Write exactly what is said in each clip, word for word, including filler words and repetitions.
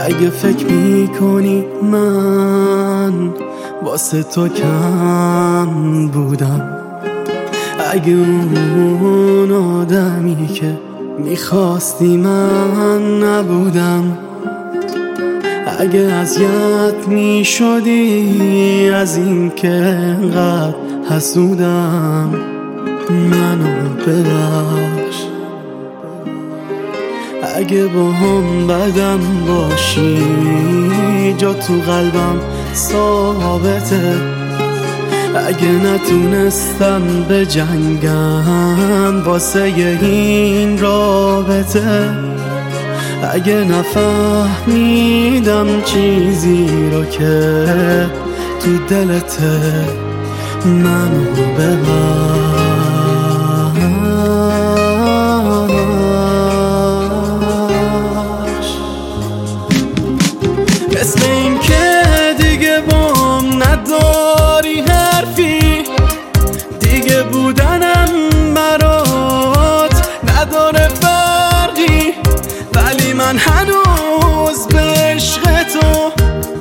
اگه فکر میکنی من واسه تو کم بودم، اگه اون آدمی که میخواستی من نبودم، اگه اذیت میشدی از این که انقدر حسودم، منو ببخش. اگه با هم بدم باشی جا تو قلبم ثابته، اگه نتونستم به جنگم واسه این رابطه، اگه نفهمیدم چیزی رو که تو دلته، منو ببخش. مثل این که دیگه بام نداری حرفی، دیگه بودنم برات نداره فرقی، ولی من هنوز به عشق تو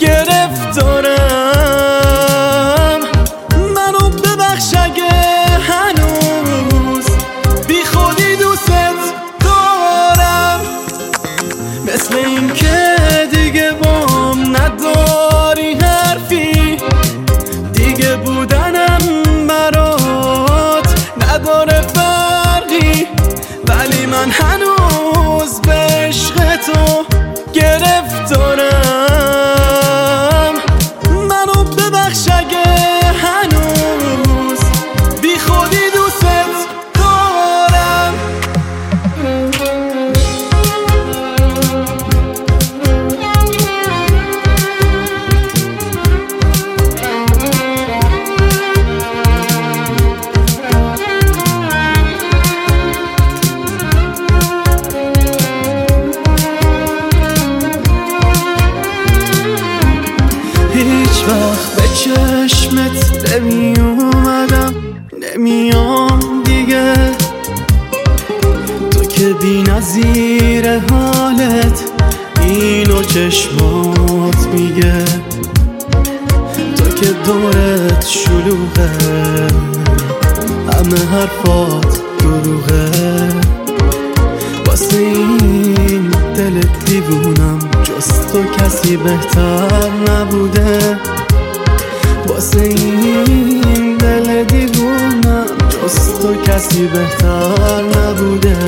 گرفتارم. منو ببخش اگه هنوز بی خودی دوست دارم. مثل این که دیگه بام نداری حرفی، دیگه بودنم برات نداره فرقی، ولی من هنوز به عشق تو گرفتارم. منو ببخش اگه هنوز بی خودی دوست دارم. هیچ وقت به چشمت نمی اومدم، نمیام دیگه، تو که بی نظیر حالت اینو چشمات میگه، تو که دورت شلوغه همه حرفات دروغه، واسه این دل دیوونم جز تو کسی بهتر نبوده، واسه این دل دیوونم جز تو کسی بهتر نبوده.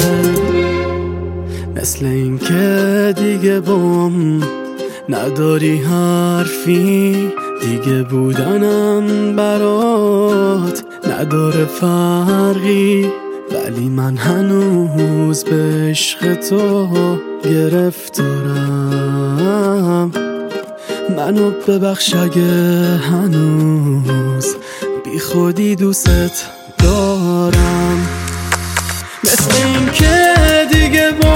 مثل این که دیگه بام نداری حرفی، دیگه بودنم برات نداره فرقی، ولی من هنوز به عشق تو گرفتارم. منو ببخش اگه هنوز بی خودی دوست دارم. مثل این که دیگه